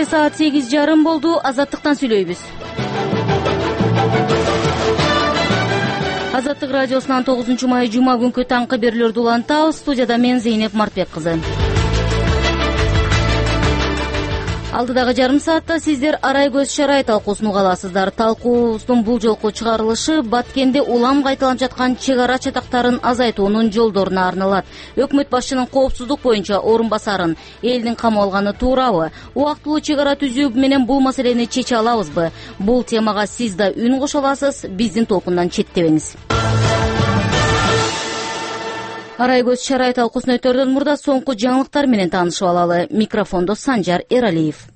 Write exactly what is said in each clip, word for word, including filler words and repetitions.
саат сегиз жарым болду. Азаттыктан сүйлөйбүз. Азаттык радиосунан тогузунчу май жума күнкү таңкы берүүлөрдү улантабыз. Студияда мен Зейнеп Мартбек кызы. Алдыдагы жарым саатта сиздер Арай көз чарай талкуусун уга аласыздар. Талкуубуздун бул жолку чыгарылышы Баткенде улам кайталанып жаткан чек ара чатактарын азайтуунун жолдоруна арналат. Өкмөт башчынын коопсуздук боюнча орун басарын элдин камап алганы туурабы? Убактылуу чек ара түзүү менен бул маселени чече алабызбы? Бул темага сиз да үн кошо аласыз. Биздин толкундан четтебеңиз. Арай көз чарай талкуусун өтөрдөн мурда соңку жаңылыктар менен таанышып алалы. Микрофондо Санжар Эралиев.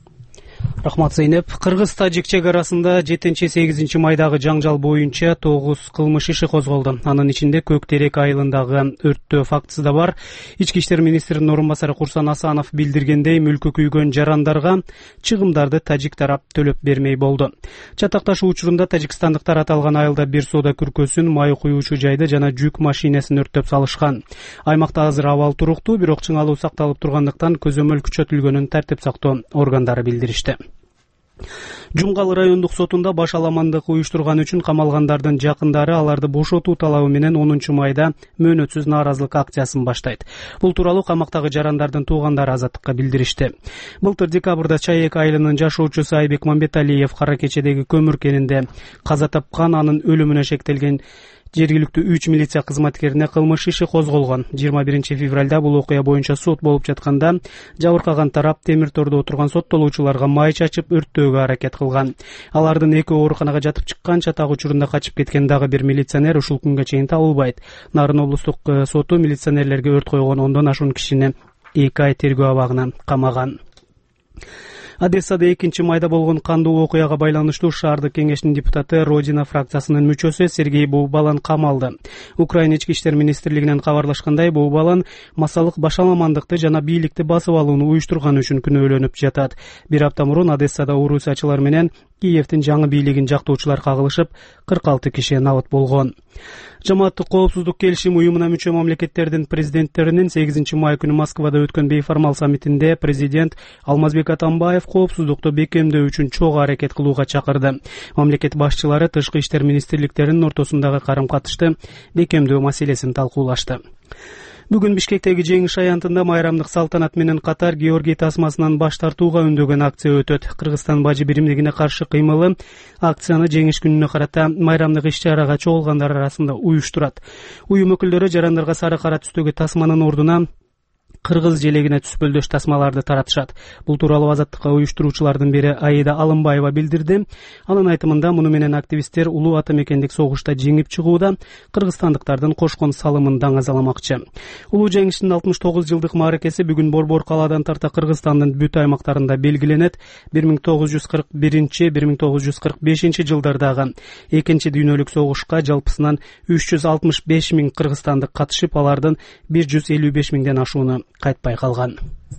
Рахмат Зейнеп. Кыргыз-Тажик чек арасында жетинчи-сегизинчи майдагы жаңжал боюнча тогуз кылмыш иши козголду. Анын ичинде Көк Терек айылындагы өрттөө фактысы да бар. Ички иштер министринин орун басары Курсан Асанов билдиргендей, мүлкү күйгөн жарандарга чыгымдарды тажик тарап төлөп бермей болду. Чатакташуу учурунда тажикстандыктар аталган айылда бир соода күркөсүн, май куюучу жайды жана жүк машинесин өрттөп салышкан. Аймакта азыр абал туруктуу, бирок чыңалуу сакталып тургандыктан көзөмөл күчөтүлгөнүн тартип сактоо органдары билдиришти. Жумгал райондук сотунда баш аламандык уюштурган үчүн камалгандардын жакындары аларды бошотуу талабы менен онунчу майда мөөнөтсүз нааразылык акциясын баштайт. Бул тууралуу камактагы жарандардын туугандары Азаттыкка билдиришти. Былтыр декабрда Чаек айылынын жашоочусу Айбек Мамбеталиев кара кечедеги көмүр кенинде каза тапкан, анын өлүмүнө шектелген жергиликтүү үч милиция кызматкерине кылмыш иши козголгон. жыйырма биринчи февралда бул окуя боюнча суд болуп жатканда жабыркаган тарап темир тордо отурган соттолуучуларга май чачып өрттөөгө аракет кылган. Алардын экөө ооруканага жатып чыкканча так учурунда качып кеткен дагы бир милиционер ушул күнгө чейин табылбайт. Нарын облустук соту милиционерлерге өрт койгон ондон ашуун кишини эки ай тергөө абагына камаган. Одессада экинчи майда болгон кандуу окуяга байланыштуу шаардык кеңештин депутаты Родина фракциясынын мүчөсү Сергей Боубалан камалды. Украина ички иштер министрлигинен кабарлашкандай, Боубалан массалык башаламандыкты жана бийликти басып алууну уюштурган үчүн күнөөлөнүп жатат. Бир апта мурун Одессада орусиячылар менен Киевдин жаңы бийлигин жактоочулар кагылышып, кырк алты киши набыт болгон. Жамааттык коопсуздук келишим уюмуна мүчө мамлекеттердин президенттеринин сегизинчи май күнү Москвада өткөн бейформал саммитинде президент Алмазбек Атамбаев коопсуздукту бекемдөө үчүн чогуу аракет кылууга чакырды. Мамлекет башчылары тышкы иштер министрликтеринин ортосундагы карым-катышты бекемдөө маселесин талкуулашты. Бүгүн Бишкектеги жеңиш аянтында майрамдык салтанат менен катар Георгий тасмасынан баш тартууга үндөгөн акция өтөт. Кыргызстан бажы биримдигине каршы кыймылы акцияны жеңиш күнүнө карата майрамдык иш-чарага чогулгандар арасында уюштурат. Уюм өкүлдөрү жарандарга сары кара түстөгү тасманын ордуна кыргыз желегине түспөлдөш тасмаларды таратышат. Бул тууралуу Азаттыкка уюштуруучулардын бири Аида Алымбаева билдирди. Анын айтымында муну менен активисттер улуу ата мекендик согушта жеңип чыгууда кыргызстандыктардын кошкон салымын даңазаламакчы. Улуу жеңиштин алтымыш тогуз жылдык мааракеси бүгүн Борбор калаадан тарта Кыргызстандын бүт аймактарында белгиленет. бир миң тогуз жүз кырк биринчи — бир миң тогуз жүз кырк бешинчи жылдардагы экинчи дүйнөлүк согушка жалпысынан үч жүз алтымыш беш миң кыргызстандык катышып, алардын бир жүз элүү беш миңден ашууну кайтпай калган.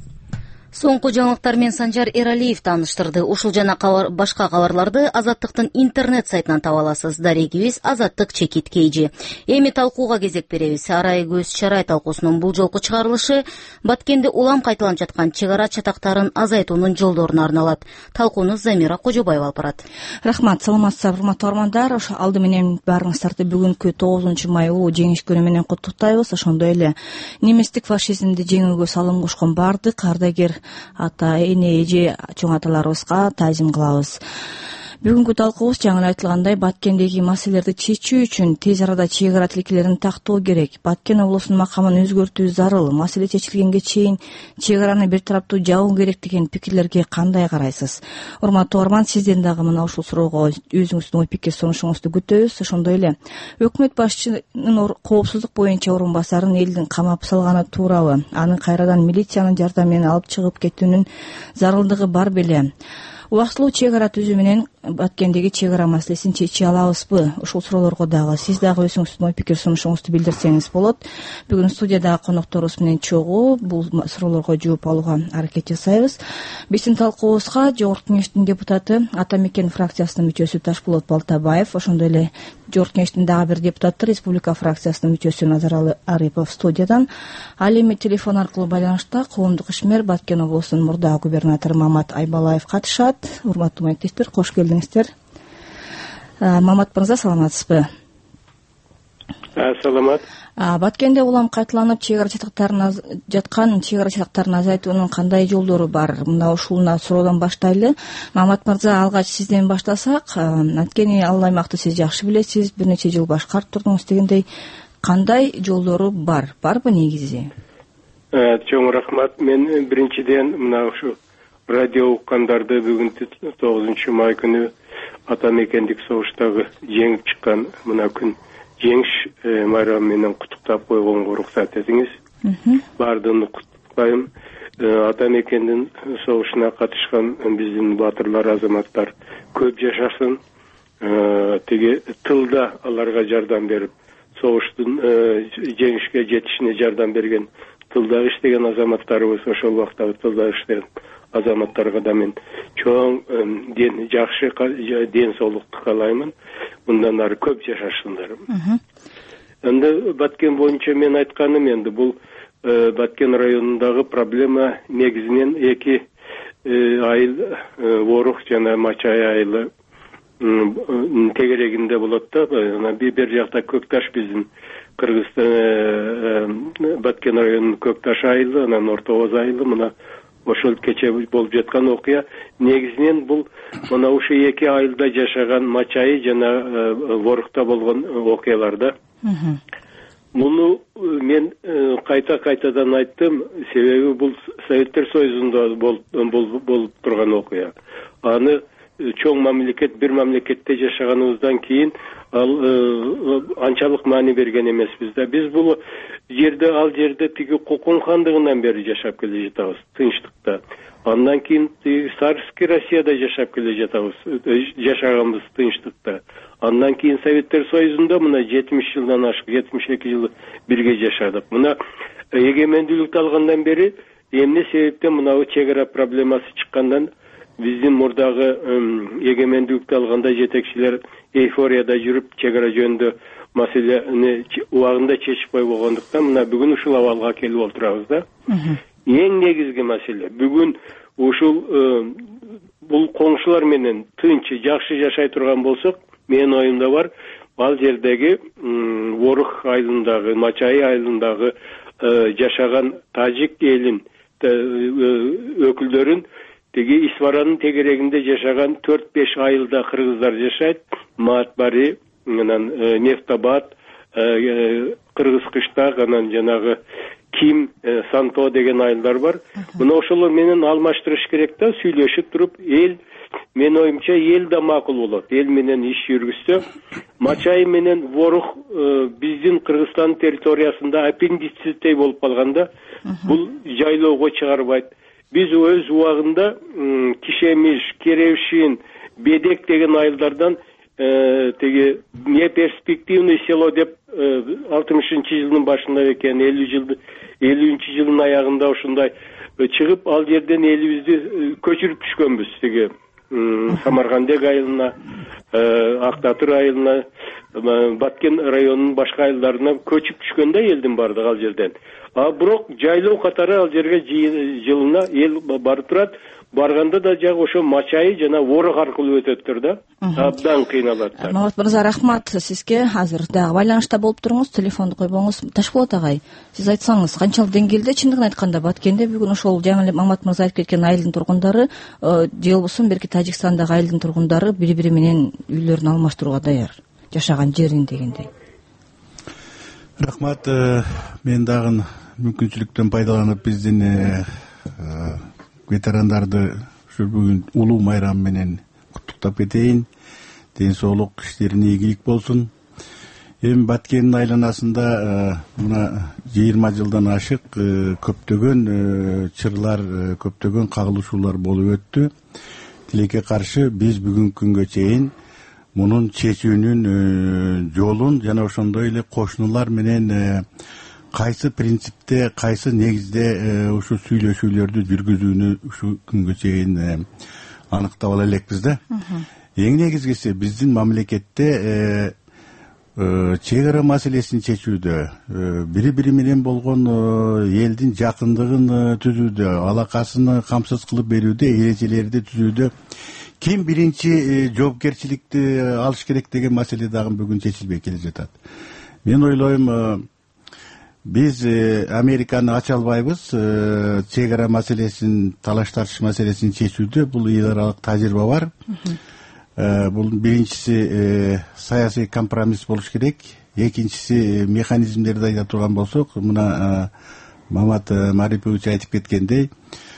Соңку жаңылыктар менен Санжар Эралиев тааныштырды. Ушул жана кабар, башка кабарларды Азаттыктын интернет сайтынан таба аласыз. Дарегибиз Азаттык чекит кейжи. Эми талкууга кезек беребиз. Арай көз чарай талкуусунун бул жолку чыгарылышы Баткенде улам кайталанып жаткан чек ара чатактарын азайтуунун жолдоруна арналат. Талкууну Замира Кожобаева алып барат. Рахмат, саламатсыздар, урматтуу армандар. Алды менен баарыңыздарды бүгүнкү тогузунчу май улуу жеңиш күнү менен куттуктайбыз. Ошондой эле немистик фашизмди жеңүүгө салым кошкон бардык ардагер ата, эне, эже, чоң аталарыбызга таазим кылабыз. Бүгүнкү талкуубуз жаңы айтылгандай Баткендеги маселелерди чечүү үчүн тез арада чек ара тилкелерин тактоо керек. Баткен облусунун макамын өзгөртүү зарыл. Маселе чечилгенге чейин чек араны бир тараптуу жабуу керек деген пикирлерге кандай карайсыз? Урматтуу арман, сизден дагы мына ушул суроого өзүңүздүн ой пикир сунушуңузду күтөбүз. Ошондой эле өкмөт башчынын коопсуздук боюнча орун басарын элдин камап салганы туурабы? Аны кайрадан милициянын жардамы менен алып чыгып кетүүнүн зарылдыгы бар беле? Убактылуу чек ара түзүү менен Баткендеги чек ара маселесин чече алабызбы? Ушул суроолорго дагы сиз дагы өзүңүздүн ой пикир сунушуңузду билдирсеңиз болот. Бүгүн студияда конокторубуз менен чогуу бул суроолорго жооп алууга аракет жасайбыз. Биздин талкуубузга Жогорку Кеңештин депутаты Ата Мекен фракциясынын мүчөсү Ташболот Балтабаев, ошондой эле жогорку кеңештин дагы бир депутаты, республика фракциясынын мүчөсү Назаралы Арипов студиядан. Ал эми телефон аркылуу байланышта коомдук ишмер Баткен облусунун мурдагы губернатору Мамат Айбалаев катышат. Урматтуу маектештер, кош келдиңиздер. Мамат мырза, саламатсызбы? Саламат. Баткенде улам кайталанып чек ара чатактарын жаткан чек ара чатактарын азайтуунун кандай жолдору бар? Мына ушуна суроодон баштайлы. Мамат мырза, алгач сизден баштасак, анткени ал аймакты сиз жакшы билесиз, бир нече жыл башкарып турдуңуз дегендей, кандай жолдору бар? Барбы негизи? Чоң рахмат. Мен биринчиден мына ушу радио уккандарды бүгүн тогузунчу май күнү ата мекендик согуштагы жеңип чыккан мына күн жеңиш майрамы менен куттуктап койгонго уруксат этиңиз. Бардыгын куттуктайм. Ата мекендин согушуна катышкан биздин батырлар, азаматтар көп жашасын. Тиги тылда аларга жардам берип, согуштун жеңишке жетишине жардам берген, тылда иштеген азаматтарыбыз, ошол убакта тылда иштеген азаматтарга да мен чоң ден жакшы ден соолукту каалаймын. Мындан ары көп жашашсындар. Эми Баткен боюнча мен айтканым, энди бул Баткен районундагы проблема негизинен эки айыл орук жана мачай айылы тегерегинде болот да. Бир жакта Көкташ, биздин Кыргызстан Баткен районунун Көкташ айылы, анан Орто Оз айылы, мына ошол кече болуп жаткан окуя негизинен бул мына ушу эки айылда жашаган мачайы жана ворукта болгон окуяларда. Муну мен кайта кайтадан айттым, себеби бул Советтер Союзунда болуп турган окуя. Аны чоң мамлекет, бир мамлекетте жашаганыбыздан кийин ал анчалык маани берген эмеспиз да. Биз бул жерде, ал жерде тиги Кокон хандыгынан бери жашап келе жатабыз, тынчтыкта. Андан кийин Царский Россияда жашап келе жатабыз, жашаганбыз тынчтыкта. Андан кийин Советтер Союзунда мына жетимиш жылдан ашык, жетимиш эки жыл бирге жашадык. Мына эгемендүүлүктү алгандан бери эмне себептен мына чек ара проблемасы чыккандан биздин мурдагы эгемендүүлүктү алганда жетекчилер эйфорияда жүрүп чек ара жөнүндө маселени убагында чечип койбогондуктан мына бүгүн ушул абалга келип отурабыз да. Эң негизги маселе бүгүн ушул бул коңшулар менен тынч, жакшы жашай турган болсок, менин оюмда бар, ал жердеги Орук айылындагы, Мачай айылындагы жашаган тажик элин өкүлдөрүн тиги Исваранын тегерегинде жашаган төрт беш айылда кыргыздар жашайт. Маатбари, анан Нефтобат, Кыргыз Кыштак, анан жанагы Ким, Санто деген айылдар бар. Мына ошолор менен алмаштырыш керек да, сүйлөшүп туруп, эл, мен оюмча, эл да макул болот. Эл менен иш жүргүзсө, Мачай менен Ворук биздин Кыргызстан территориясында аппендицитей болуп калганда, бул жайлоого чыгарбайт. Биз өз убагында Кишемиш, Керевшин, Бедек деген айылдардан теги не перспективный село деп алтымышынчы жылдын башында экен, элүү жылды элүүнчү жылдын аягында ушундай чыгып, ал жерден элибизди көчүрүп түшкөнбүз. Теги Самаркандек айылына, Актатыр айылына, Баткен районунун башка айылдарына көчүп түшкөндө элдин бардыгы ал жерден. А бирок жайлоо катары ал жерге жылына эл барып турат. Барганда да жагы ошо Мачай жана Орук аркылуу өтөттөр да. Абдан кыйналат. Мамат мырза, рахмат сизге. Азыр дагы байланышта болуп туруңуз, телефонду койбоңуз. Ташболот агай, сиз айтсаңыз, канчалык деңгээлде чындыгын айтканда Баткенде бүгүн ошол жаңы эле Мамат мырза айтып кеткен айылдын тургундары же болбосо берки Тажикстандагы айылдын тургундары бири-бири менен үйлөрүн алмаштырууга даяр, жашаган жерин дегендей. Рахмат. Мен дагы мүмкүнчүлүктөн пайдаланып биздин ветерандарды ушу бүгүн улуу майрам менен куттуктап кетейин. Ден соолук, иштерине ийгилик болсун. Эми Баткендин айланасында мына жыйырма жылдан ашык көптөгөн чырлар, көптөгөн кагылышуулар болуп өттү. Тилекке каршы биз бүгүнкү күнгө чейин мунун чечүүнүн жолун жана ошондой эле кошуналар менен кайсы принципте, кайсы негизде ушу сүйлөшүүлөрдү жүргүзүүнү ушу күнгө чейин аныктап ала элекпиз да. Эң негизгиси биздин мамлекетте чек ара маселесин чечүүдө, бири бири менен болгон элдин жакындыгын түзүүдө, алакасын камсыз кылып берүүдө, эрежелерди түзүүдө ким биринчи жоопкерчиликти алыш керек деген маселе дагы бүгүн чечилбей келе жатат. Мен ойлойм, биз Американы ача албайбыз. Чек ара маселесин, талаш тартыш маселесин чечүүдө бул эл аралык тажрыйба бар. Бул биринчиси саясий компромисс болуш керек. Экинчиси механизмдерди айта турган болсок, мына Мамат Марипович айтып кеткендей,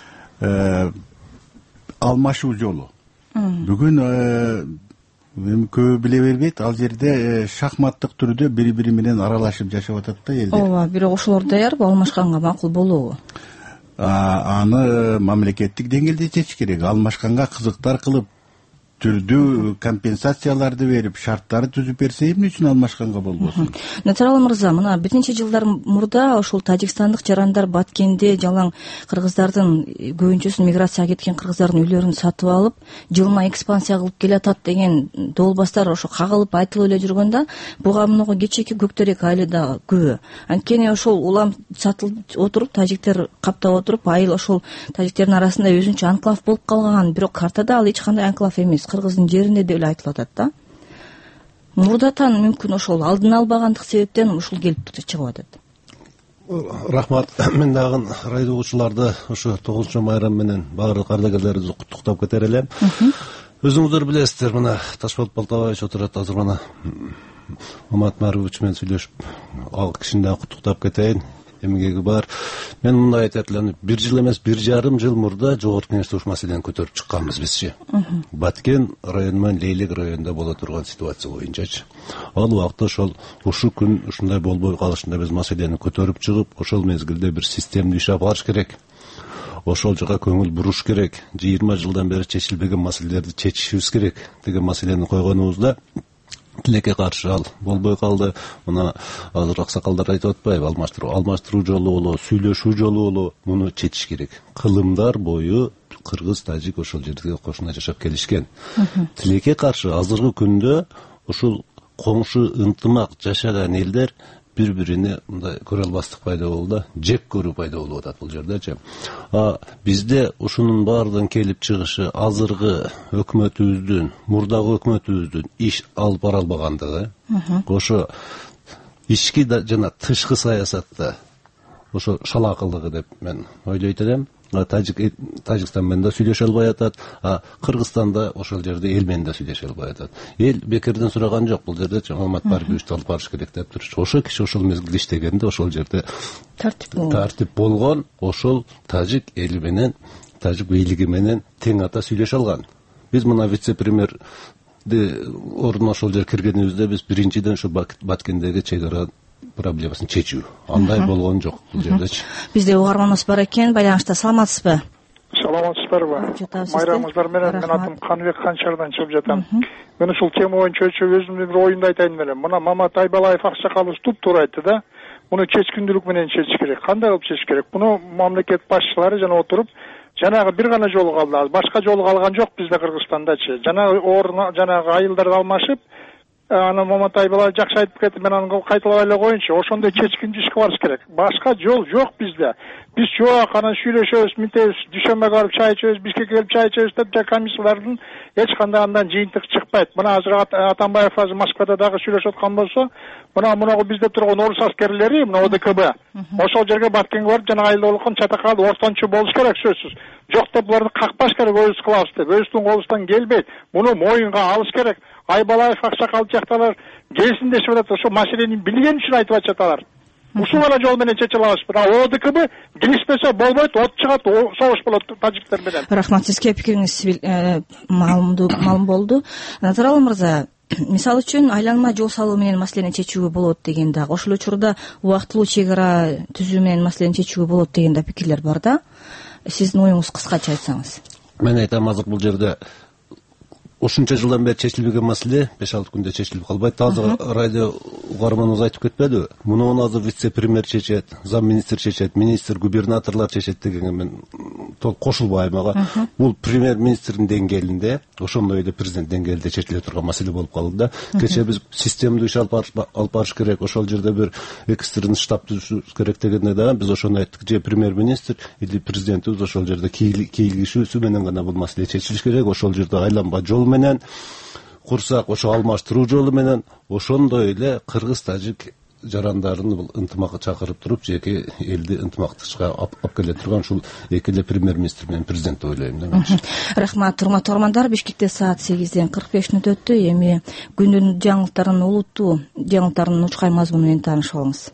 алмашуу жолу. Бүгүн көбү биле бербейт, ал жерде шахматтык түрдө бири бири менен аралашып жашап атат да элдер. Ооба, бирок ошолор даярбы алмашканга макул болобу? Аны мамлекеттик деңгээлде чечиш керек. Алмашканга кызыктар кылып, түрдүү компенсацияларды берип, шарттарды түзүп берсе, эмне үчүн алмашканга болбосун? Натурал мырза, мына бир нече жылдар мурда ошол тажикстандык жарандар Баткенде жалаң кыргыздардын көбүнчөсү миграцияга кеткен кыргыздардын үйлөрүн сатып алып, жылма экспансия кылып келатат деген долбастар ошо кагылып айтылып эле жүргөндө, буга мынагу кечээки Көктерек айылы да күбө. Анткени ошол улам сатылып отуруп, тажиктер каптап отуруп, айыл ошол тажиктердин арасында өзүнчө анклав болуп калган, бирок картада ал эч кандай анклав эмес. Кыргыздын жеринде деп эле айтылып атат да. Мурдатан мүмкүн ошол алдын албагандык себептен ушул келип чыгып атат. Рахмат. Мен дагы радио угуучуларды ошо тогузунчу майрам менен баардык ардагерлерибизди куттуктап кетер элем. Өзүңүздөр билесиздер, мына Ташполот Балтабаевич отурат, азыр мына Мамат Марипович менен сүйлөшүп, ал кишини дагы куттуктап кетейин. Эмгеги бар. Мен мындай айтат элем, бир жыл эмес, бир жарым жыл мурда жогорку кеңеште ушул маселени көтөрүп чыкканбыз бизчи. Баткен району менен Лейлек районунда боло турган ситуация боюнчачы. Ал убакта ошол ушул күн ушундай болбой калышында биз маселени көтөрүп чыгып, ошол мезгилде бир системдүү иш алып барыш керек. Ошол жака көңүл буруш керек. жыйырма жылдан бери чечилбеген маселелерди чечишибиз керек деген маселени койгонубузда тилекке каршы ал болбой калды. Мына азыр аксакалдар айтып атпайбы, алмаштыруу алмаштыруу жолу болобу, сүйлөшүү жолу болобу, муну чечиш керек. Кылымдар бою кыргыз, тажик ошол жерде кошуна жашап келишкен. Тилекке каршы азыркы күндө ушул коңшу ынтымак жашаган элдер бири-бирине мындай көрө албастык пайда болду, жек көрүү пайда болуп атат бул жердечи. А бизде ушунун баардыгын келип чыгышы азыркы өкмөтүбүздүн, мурдагы өкмөтүбүздүн иш алып бара албагандыгы, ошо ички жана тышкы саясатта ошо шалаакылдыгы деп мен ойлойт элем. Тажик Тажикстан менен да сүйлөшө албай атат, а Кыргызстанда ошол жерде эл менен да сүйлөшө албай атат. Эл бекерден сураган жок, бул жерде Мамат Мариповичти алып барыш керек деп туруш. Ошол киши ошол мезгилде иштегенде ошол жерде тартип болгон. Тартип болгон, ошол тажик эли менен, тажик бийлиги менен тең ата сүйлөшө алган. Биз мына вице-премьерди ордуна ошол жер киргенибизде биз биринчиден ошо Баткендеги чек ара проблемасын чечүү. Андай болгон жок бул жердечи. Бизде угарманыбыз бар экен, байланышта. Саламатсызбы? Саламатсыздарбы? Майрамыңыздар менен, мен атым Каныбек Канчардан чыгып жатам. Мен ушул тема боюнча өзүмдүн бир оюмду айтайын элем. Мына Мамат Айбалаев аксакалыбыз туп-туура айтты да. Муну чечкиндүүлүк менен чечиш керек. Кандай кылып чечиш керек? Муну мамлекет башчылары жана отуруп, жанагы бир гана жолу калды. Башка жолу калган жок бизде Кыргызстандачы. Жанагы орун, жанагы айылдарды алмашып, аны Мамат Айбалаев жакшы айтып кетти, мен аны кайталап эле коеюнчу. Ошондой чечкиндүү ишке барыш керек. Башка жол жок бизде. Биз жок, анан сүйлөшөбүз, мынтебиз, дүйшөмбөгө барып чай ичебиз, Бишкекке келип чай ичебиз деп комиссиялардын эч кандай андан жыйынтык чыкпайт. Мына азыр Атамбаев азыр Москвада дагы сүйлөшүп аткан болсо, мына мунагу бизде турган орус аскерлери, мына О Д К Б, ошол жерге Баткенге барып жана айылда болгон чатакал ортончу болуш керек сөзсүз. Жок деп буларды какпаш керек, өзүбүз кылабыз деп. Өзүбүздүн колубуздан келбейт. Муну моюнга алыш керек. Айбалаев аксакал жакталар келсин дешип атат, ошо маселени билген үчүн айтып атышат. Ушул гана жол менен чече алабыз. Бирок О Д К Б келишпесе болбойт, от чыгат, согуш болот тажиктер менен. Рахмат, сизге пикириңиз маалым болду. Натурал мырза, мисалы үчүн айланма жол салуу менен маселени чечүүгө болот деген да, ошол учурда убактылуу чек ара түзүү менен маселени чечүүгө болот деген да пикирлер бар да. Сиздин оюңуз кыскача айтсаңыз. Мен айтам, азыр бул жерде ушунча жылдан бери чечилбеген маселе беш алты күндө чечилип калбайт. Азыр радио угарманыбыз айтып кетпедиби? Муну азыр вице-премьер чечет, зам министр чечет, министр, губернаторлор чечет дегенге мен толук кошулбайм ага. Бул премьер министрдин деңгээлинде, ошондой эле президент деңгээлинде чечиле турган маселе болуп калды да. Кечээ биз системдүү иш алып барыш керек, ошол жерде бир экстренный штаб түзүш керек дегенде дагы биз ошону айттык. Же премьер министр или президентибиз ошол жерде кийлигишүүсү менен гана бул маселе чечилиш керек. Ошол жерде айланма жол менен курсак, ошо алмаштыруу жолу менен ошондой эле кыргыз тажик жарандарын бул ынтымакка чакырып туруп, жеке элди ынтымактыкчылыкка алып келе турган ушул эки эле премьер министр менен президент деп ойлойм да мен. Рахмат, урматтуу угармандар. Бишкекте саат сегизден кырк беш мүнөт өттү. Эми күндүн жаңылыктарынын улуттуу жаңылыктарынын учкай мазмуну менен таанышып алыңыз.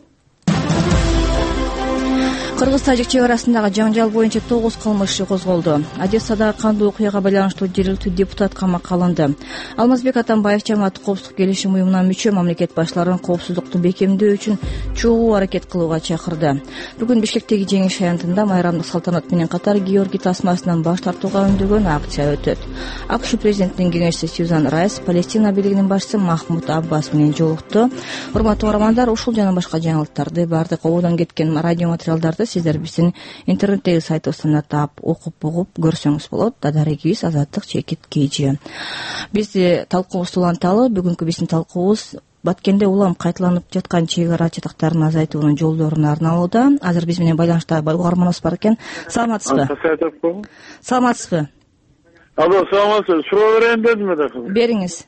Кыргыз-тажик чек арасындагы жаңжал боюнча тогуз кылмыш иши козголду. Одессадагы кандуу окуяга байланыштуу жергиликтүү депутат камакка алынды. Алмазбек Атамбаев жамааттык коопсуздук келишим уюмуна мүчө мамлекет башталарын коопсуздукту бекемдөө үчүн чогуу аракет кылууга чакырды. Бүгүн Бишкектеги жеңиш аянтында майрамдык салтанат менен катар Георгий тасмасынан баш тартууга үндөгөн акция өтөт. АКШ президентинин кеңешчиси Сьюзан Райс Палестина бийлигинин башчысы Махмуд Аббас менен жолукту. Урматтуу угармандар, ушул жана башка жаңылыктарды, бардык ободон кеткен радио материалдарды сиздер биздин интернеттеги сайтыбыздан таап, окуп, угуп көрсөңүз болот. Адарегибиз Азаттык чекит kg. Бизди талкуубузду уланталы. Бүгүнкү биздин талкуубуз Баткенде улам кайталанып жаткан чек ара чатактарын азайтуунун жолдорун арналууда. Азыр биз менен байланышта угарманыбыз бар экен. Саламатсызбы? Саламатсызбы? Алло, саламатсызбы. Суроо берейин дедим да. Бериңиз.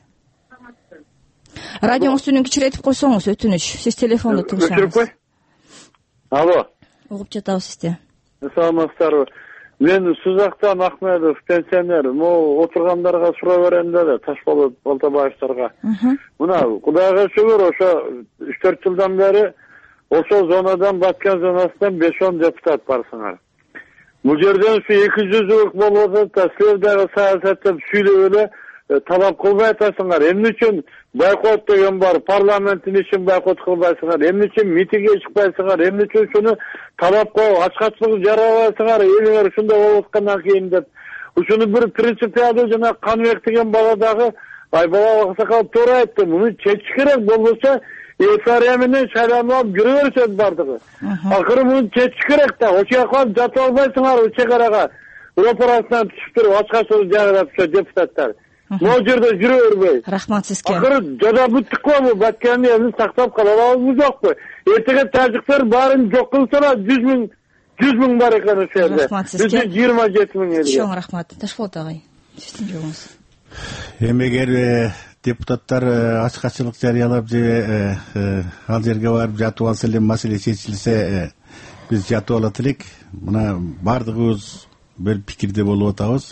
Радиоңузду үнүн кичирейтип койсоңуз өтүнүч. Сиз телефонду тыңшаңыз. Өчүрүп кой. Алло. Угуп жатабыз сизди. Саламатсыздарбы. Мен Сузактан Ахмедов, пенсионер. Могу отургандарга суроо берейин деди, Ташполот Балтабаевдарга. Мына Кудайга шүгүр, ошо үч төрт жылдан бери ошол зонадан, Баткен зонасынан беш он депутат барсыңар. Бул жерден ушу эки жүзлүк болуп атат да, силер дагы саясатты сүйлөп эле талап кылбай атасыңар. Эмне үчүн байкот деген бар, парламенттин ишин байкот кылбайсыңар, эмне үчүн митингге чыкпайсыңар, эмне үчүн ушуну талап коюп ачкачтык жарабайсыңар, элиңер ушундай болуп аткандан кийин деп. Ушуну бир принципиалдуу жана Каныбек деген бала дагы, Айбала Аксакал туура айтты, муну чечиш керек, болбосо Эфария менен шайланып алып жүрө беришет бардыгы. Акыры муну чечиш керек да, ошояка жатып албайсыңар чек арага. Рапорасынан түшүп туруп ачкачтык жарап ошо депутаттар. Могу жерде жүрө бербей. Рахмат сизге. Акыры жада бүттүк го бул Баткендин элин сактап кала алабызбы жокпу? Эртеге тажиктер баарын жок кылсалар жүз миң жүз миң бар экен ошол жерде. Рахмат сизге. Биз жыйырма жети миң элге. Чоң рахмат. Ташполот агай. Сиздин жолуңуз. Эми эгер депутаттар ачкачылык жарыялап же ал жерге барып жатып алса эле маселе чечилсе, биз жатып алат элек. Мына бардыгыбыз бир пикирде болуп атабыз.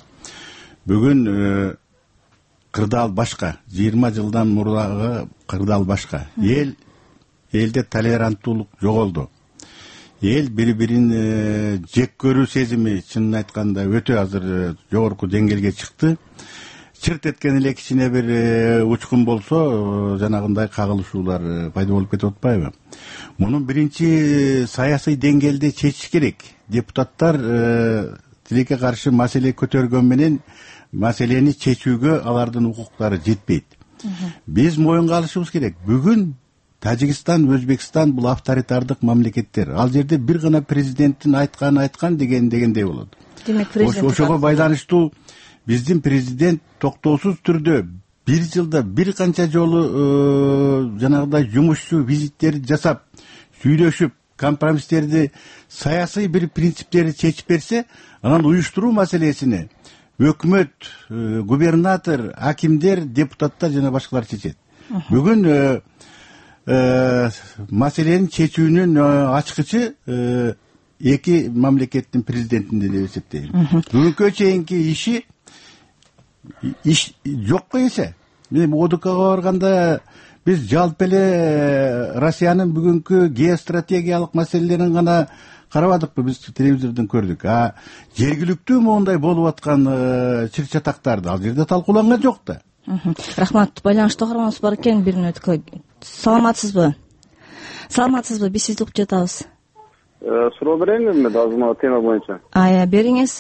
Бүгүн кырдаал башка, жыйырма жылдан мурдагы кырдаал башка. Эл элде толеранттуулук жоголду. Эл бири-бирин жек көрүү сезими чынын айтканда өтө азыр жогорку деңгээлге чыкты. Чырт эткен эле кичине бир учкун болсо, жанагындай кагылышуулар пайда болуп кетип атпайбы? Мунун биринчи саясий деңгээлде чечиш керек. Депутаттар тилекке каршы маселе көтөргөн менен маселени чечүүгө алардын укуктары жетпейт. Биз моюнга алышыбыз керек. Бүгүн Тажикстан, Өзбекстан бул авторитардык мамлекеттер. Ал жерде бир гана президенттин айтканын айткан деген дегендей болот. Демек президент ошого байланыштуу биздин президент токтоосуз түрдө бир жылда бир канча жолу жанагыдай жумушчу визиттерди жасап, сүйлөшүп, компромисстерди, саясий бир принциптерди чечип берсе, анан уюштуруу маселесини өкмөт, губернатор, акимдер, депутаттар жана башкалар чечет. Бүгүн маселенин чечүүнүн ачкычы эки мамлекеттин президентинде деп эсептейм. Бүгүнкү чейинки иши иш жок эсе. Мен ОДКга барганда биз жалпы эле Россиянын бүгүнкү геостратегиялык маселелерин гана карабадыкпы, биз телевизордон көрдүк. А жергиликтүү моундай болуп аткан чыр-чатактарды ал жерде талкууланган жок да. Рахмат. Байланышта угарманыбыз бар экен, бир мүнөт. Саламатсызбы? Саламатсызбы? Биз сизди угуп жатабыз. Суроо берейинби азыр тема боюнча? Ая, бериңиз.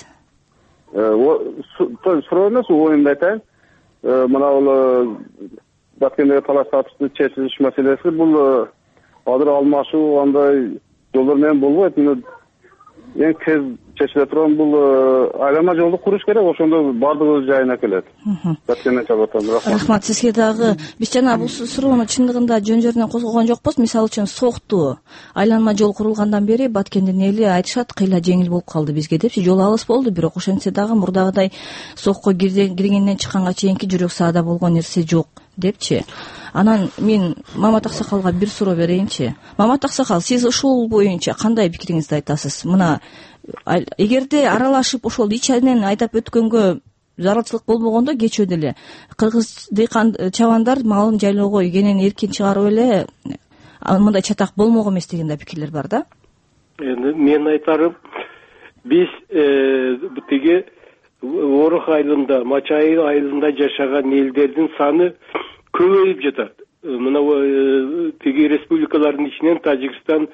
Суроо эмес, оюмду айтайын. Мына бул Баткендеги талаш тартыштын чечилиш маселеси, бул азыр алмашуу андай жолдор менен болбойт. эң тез чечиле турган бул айланма жолду куруш керек, ошондо баардыгы өз жайына келет. Баткенден чабып атам. Рахмат сизге дагы. Биз жана бул суроону чындыгында жөн жеринен козгогон жокпуз. Мисалы үчүн Сокту айланма жол курулгандан бери Баткендин эли айтышат кыйла жеңил болуп калды бизге депчи. Жол алыс болду, бирок ошентсе дагы мурдагыдай Сокко киргенден чыкканга чейинки жүрөк саада болгон нерсе жок депчи. Анан мен Мамат Аксакалга бир суроо берейинчи. Мамат Аксакал, сиз ушул боюнча кандай пикириңизди айтасыз? Мына эгерде аралашып ошол ичинен айдап өткөнгө зарылчылык болбогондо кечөө деле кыргыз дыйкан чабандар малын жайлоого кенен эркин чыгарып эле мындай чатак болмок эмес деген да пикирлер бар да. Эми мен айтарым, биз тиги Орох айылында, Мачай айылында жашаган элдердин саны көбөйүп жатат. Мына тиги республикалардын ичинен Тажикстан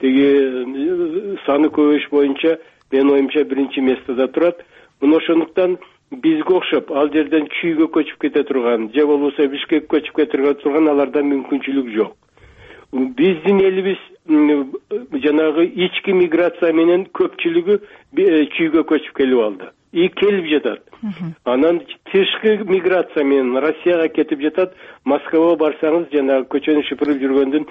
тиги саны көбөйүш боюнча менин оюмча биринчи местада турат. Мына ошондуктан бизге окшоп ал жерден Чүйгө көчүп кете турган, же болбосо Бишкекке көчүп кете турган аларда мүмкүнчүлүк жок. Биздин элибиз жанагы ички миграция менен көпчүлүгү Чүйгө көчүп келип алды. И келип жатат. Анан тышкы миграция менен Россияга кетип жатат. Москвага барсаңыз, жанагы көчөнү шыпырып жүргөндүн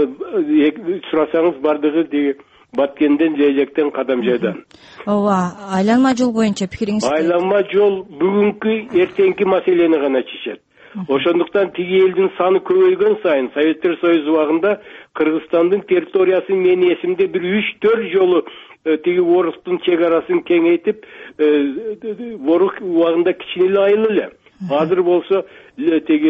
сурасаңыз, бардыгы деги Баткенден, Лейлектен, Кадамжайдан. Ооба, айланма жол боюнча пикириңиз? Айланма жол бүгүнкү эртеңки маселени гана чечет. Ошондуктан тиги элдин саны көбөйгөн сайын Советтер Союзу убагында Кыргызстандын территориясы менин эсимде бир үч төрт жолу тиги Орухтун чек арасын кеңейтип, Орух убагында кичинеле айыл эле. Азыр болсо тиги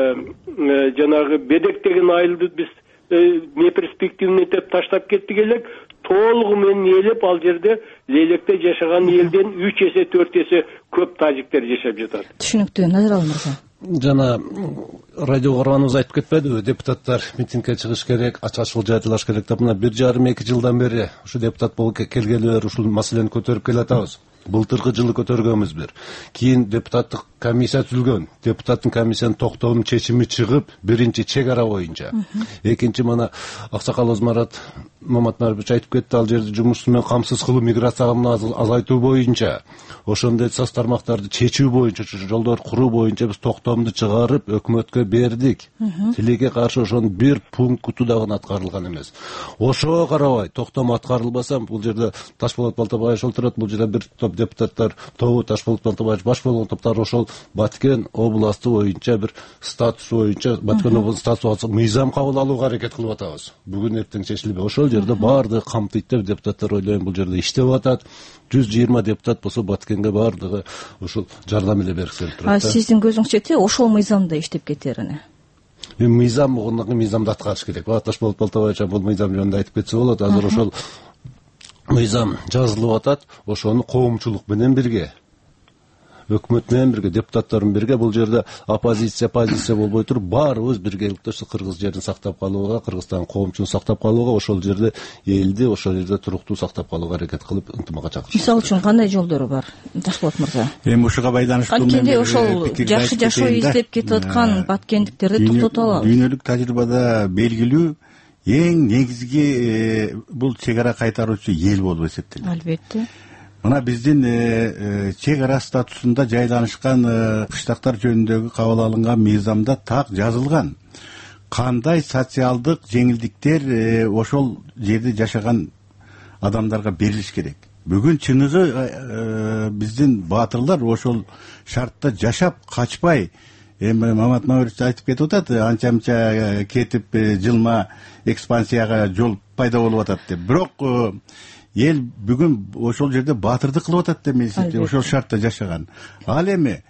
жанагы Бедек деген айылды биз не перспективный деп таштап кеттик элек, толугу менен ээлеп ал жерде Лейлекте жашаган элден үч эсе төрт эсе көп тажиктер жашап жатат. Түшүнүктүү, Назаралы мырза. Жана радио карманыбыз айтып кетпедиби, депутаттар митингге чыгыш керек, ачык жайтылаш керек деп. Мына бир жарым эки жылдан бери ушу депутат болуп келгели бери ушул маселени көтөрүп келатабыз. Былтыркы жылы көтөргөнбүз бир. Кийин депутаттык комиссия түзүлгөн. Депутаттын комиссиянын токтоонун чечими чыгып, биринчи чек ара боюнча. Экинчи мына Аксакал Озмарат Маматмарович айтып кетти, ал жерде жумуш менен камсыз кылуу, миграцияны азайтуу боюнча, ошондой сас тармактарды чечүү боюнча, жолдор куруу боюнча биз токтомду чыгарып өкмөткө бердик. Тилекке каршы ошонун бир пункту дагы аткарылган эмес. Ошого карабай токтом аткарылбаса, бул жерде Ташполот Балтабаевич отурат, бул жерде бир топ депутаттар тобу Ташполот Балтабаевич баш болгон топтор ошол Баткен областы боюнча бир статус боюнча Баткен областын статусу мыйзам кабыл алууга аракет кылып атабыз. Бүгүн эртең чечилбей ошол жерде баардыгы камтыйт деп депутаттар ойлойм, бул жерде иштеп атат. жүз жыйырма депутат болсо Баткенге баардыгы ушул жардам эле бергисе турат. А сиздин көзүңчө ошол мыйзамда иштеп кетерине? Мыйзам болгондон мыйзамды аткарыш керек. Ташполот Балтабаевич бул мыйзам жөнүндө айтып кетсе болот. Азыр ошол мыйзам жазылып атат, ошону коомчулук менен бирге, өкмөт менен бирге, депутаттар менен бирге, бул жерде оппозиция, позиция болбой туруп, баарыбыз биргеликте ушу кыргыз жерин сактап калууга, Кыргызстандын коомчулугун сактап калууга, ошол жерде элди, ошол жерде туруктуу сактап калууга аракет кылып, ынтымакка чакырышат. Мисалы үчүн кандай жолдору бар, Ташполот мырза? Эми ушуга байланыштуу анткенде ошол жакшы жашоо издеп кетип аткан баткендиктерди токтотуп алабыз. Дүйнөлүк тажрыйбада белгилүү эң негизги бул чек ара кайтаруучу эл болуп эсептелет. Албетте. Мына биздин чек ара статусунда жайланышкан кыштактар жөнүндөгү кабыл алынган мыйзамда так жазылган кандай социалдык жеңилдиктер ошол жерде жашаган адамдарга берилиш керек. Бүгүн чыныгы биздин баатырлар ошол шартта жашап качпай, эми Мамат Маматович айтып кетип атат, анча-мынча кетип жылма экспансияга жол пайда болуп атат деп. Бирок эл бүгүн ошол жерде баатырдык кылып атат деп мен эсептейм, ошол шартта жашаган. Ал эми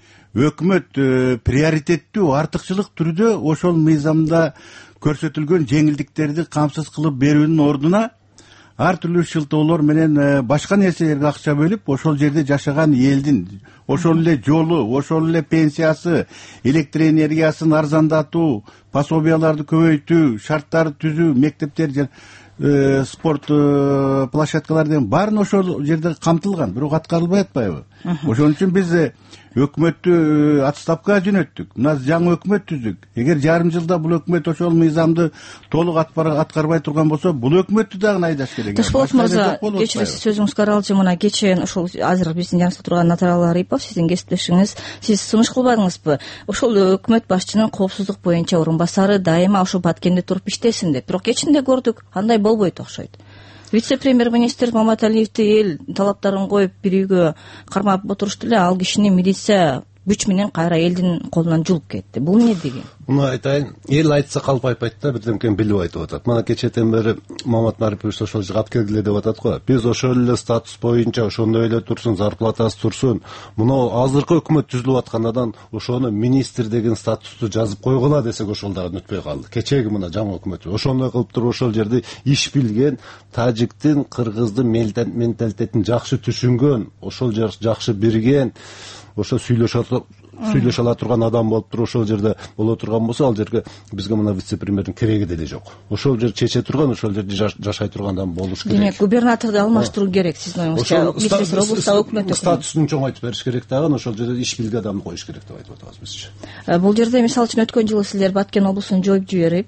өкмөт приоритеттүү артыкчылык түрдө ошол мыйзамда көрсөтүлгөн жеңилдиктерди камсыз кылып берүүнүн ордуна ар түрлүү шылтоолор менен башка нерселерге акча бөлүп, ошол жерде жашаган элдин ошол эле жолу, ошол эле пенсиясы, электр энергиясын арзандатуу, пособияларды көбөйтүү, шарттарды түзүү, мектептер спорт площадкалары деген баарын ошол жерде камтылган, бирок аткарылбай атпайбы? Ошон үчүн биз өкмөттү отставкага жөнөттүк. Мына жаңы өкмөт түздүк. Эгер жарым жылда бул өкмөт ошол мыйзамды толук аткарбай турган болсо, бул өкмөттү дагы айдаш керек. Ташполот мырза, кечиресиз, сөзүңүзгө аралчы. Мына кечээ ошол азыр биздин жаныбызда турган Наталья Арипов, сиздин кесиптешиңиз, сиз сунуш кылбадыңызбы? Ошол өкмөт башчынын коопсуздук боюнча орун басары дайыма ошо Баткенде туруп иштесин деп. Бирок кечинде көрдүк, андай болбойт окшойт. Вице-премьер-министр Маматалиевди эл талаптарын коюп бир үйгө кармап отурушту эле, ал кишини милиция күч менен кайра элдин колунан жулуп кетти. Бул эмне деген? Муну айтайын, эл айтса калп айтпайт да, бирдемкени билип айтып атат. Мына кечээден бери Мамат Арипович ошол жерге алып келгиле деп атат го. Биз ошол эле статус боюнча ошондой эле турсун, зарплатасы турсун. Муну азыркы өкмөт түзүлүп аткандан ошону министр деген статусту жазып койгула десек, ошол дагы өтпөй калды. Кечээги мына жаңы өкмөт ошондой кылып туруп ошол жерде иш билген, тажиктин, кыргыздын менталитетин жакшы түшүнгөн, ошол жакшы бирген, ошо сүйлөшө сүйлөшө ала турган адам болуп туруп ошол жерде боло турган болсо, ал жерге бизге мына вице-премьердин кереги деле жок. Ошол жер чече турган, ошол жерде жашай турган адам болуш керек. Демек, губернаторду алмаштыруу керек, сиздин оюңузча. Облустта өкмөт статусун чоңойтуп бериш керек дагы, ошол жерде иш билген адамды коюш керек деп айтып атабыз бизче. Бул жерде мисалы үчүн өткөн жылы силер Баткен облусун жоюп жиберип,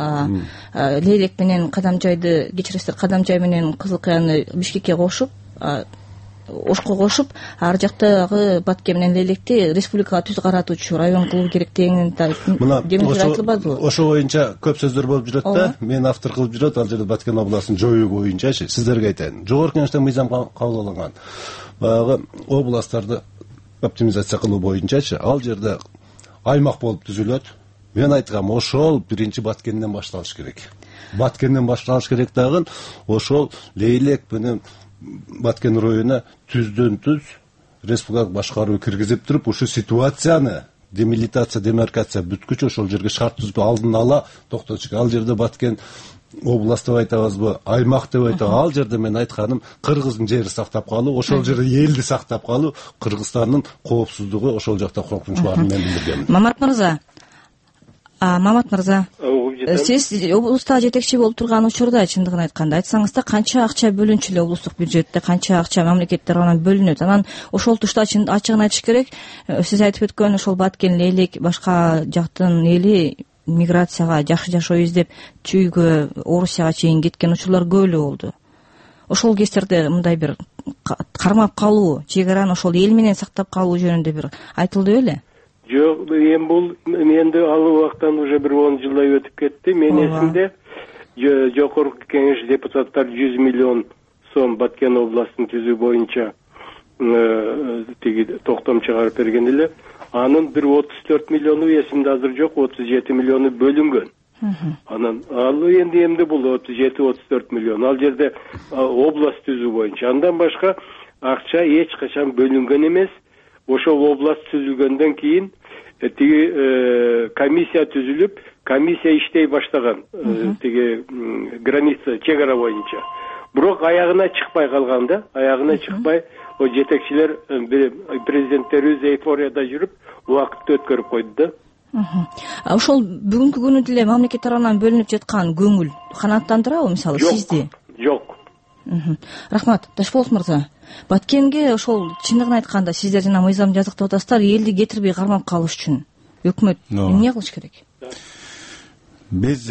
Лейлек менен Кадамжайды, кечиресиздер, Кадамжай менен Кызыл Кыяны Бишкекке кошуп, Ошко кошуп, ар жактагы Баткен менен Лейлекти республикага түз каратуучу район кылуу керек деген демилгелер айтылбадыбы? Ошо боюнча көп сөздөр болуп жүрөт да, мен автор кылып жүрөт, ал жерде Баткен областын жоюу боюнчачы. Сиздерге айтайын, жогорку кеңештен мыйзам кабыл алынган. Баягы областтарды оптимизация кылуу боюнчачы, ал жерде аймак болуп түзүлөт. Мен айткам, ошол биринчи Баткенден башталыш керек. Баткенден башталыш керек дагы, ошол Лейлек менен Баткен районуна түздөн түз республикалык башкаруу киргизип туруп, ушу ситуацияны демилитация, демаркация бүткүчө ошол жерге шарт түзүп алдын ала токтотуш керек. Ал жерде Баткен область деп айтабызбы, аймак деп айтабыз. Ал жерде мен айтканым, Кыргыздын жери сактап калуу, ошол жерде элди сактап калуу, Кыргызстандын коопсуздугу ошол жакта коркунуч барын мен билдиргем. Мамат мырза, Мамат мырза, сиз облуста жетекчи болуп турган учурда, чындыгын айтканда, айтсаңыз да, канча акча бөлүнчү эле облустук бюджетте, канча акча мамлекет тарабынан бөлүнөт? Анан ошол тушта ачыгын айтыш керек, сиз айтып өткөн ошол Баткен, Лейлек, башка жактын эли миграцияга, жакшы жашоо издеп, чүйгө, Орусияга чейин кеткен учурлар көп эле болду. Ошол кездерде мындай бир кармап калуу, чек араны ошол эл менен сактап калуу жөнүндө бир айтылды беле? Жок, эми бул менде ал убактан уже бир он жылдай өтүп кетти. Мен эсимде жогорку кеңеш депутаттар жүз миллион сом Баткен областын түзүү боюнча тиги токтом чыгарып берген эле. Анын бир отуз төрт миллиону эсимде азыр жок, отуз жети миллиону бөлүнгөн. Анан ал энди эмне бул отуз жети отуз төрт миллион? Ал жерде область түзүү боюнча. Андан башка акча эч качан бөлүнгөн эмес. Ошол область түзүлгөндөн кийин тиги комиссия түзүлүп, комиссия иштей баштаган, тиги граница, чек ара боюнча. Бирок аягына чыкпай калган да, аягына чыкпай, о жетекчилер, президенттерибиз эйфорияда жүрүп, убакытты өткөрүп койду да. Ошол бүгүнкү күнү деле мамлекет тарабынан бөлүнүп жаткан көңүл канааттандырабы, мисалы сизди? Жок. Рахмат. Ташполот мырза, Баткенге ошол чындыгын айтканда сиздер жана мыйзам жазыктап атасыздар, элди кетирбей кармап калыш үчүн өкмөт эмне кылыш керек? Биз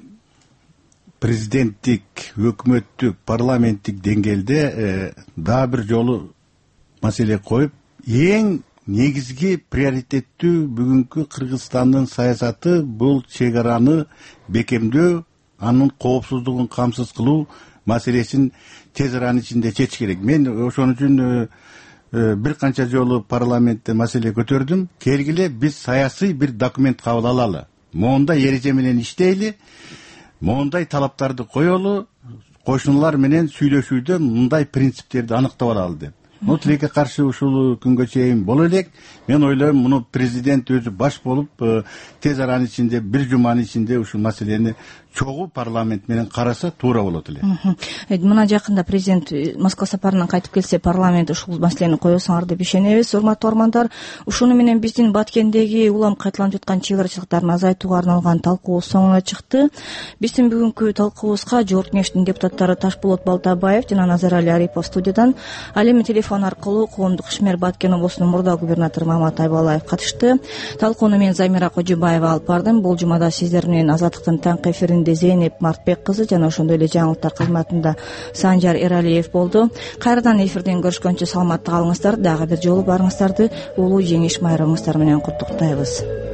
президенттик, өкмөттүк, парламенттик деңгээлде дагы бир жолу маселе коюп, эң негизги приоритеттүү бүгүнкү Кыргызстандын саясаты бул чек араны бекемдөө, анын коопсуздугун камсыз кылуу маселесин тез аранын ичинде чечиш керек. Мен ошон үчүн бир канча жолу парламентте маселе көтөрдүм. Келгиле биз саясий бир документ кабыл алалы. Моундай эреже менен иштейли, моундай талаптарды коелу, кошуналар менен сүйлөшүүдө мындай принциптерди аныктап алалы деп. Ну, тилекке каршы ушул күнгө чейин боло элек. Мен ойлойм, муну президент өзү баш болуп, тез аранын ичинде, бир жуманын ичинде ушул маселени чогуу парламент менен караса туура болот эле. Мына жакында президент Москва сапарынан кайтып келсе, парламент ушул маселени коесуңар деп ишенебиз. Урматтуу угармандар, ушуну менен биздин Баткендеги улам кайталанып жаткан чек арачылыктарын азайтууга арналган талкуубуз соңуна чыкты. Биздин бүгүнкү талкуубузга Жогорку Кеңештин депутаттары Ташболот Балтабаев жана Назарали Арипов студиядан, ал эми телефон аркылуу коомдук ишмер Баткен облусунун мурда губернатору Мамат Айбалаев катышты. Талкууну мен Замира Кожубаева алып бардым. Бул жумада сиздер менен Азаттыктын таңкы эфиринде Зейнеп Мартбек кызы жана ошондой эле жаңылыктар кызматында Санжар Эралиев болду. Кайрадан эфирден көрүшкөнчө саламатта калыңыздар. Дагы бир жолу барыңыздарды улуу жеңиш майрамыңыздар менен куттуктайбыз.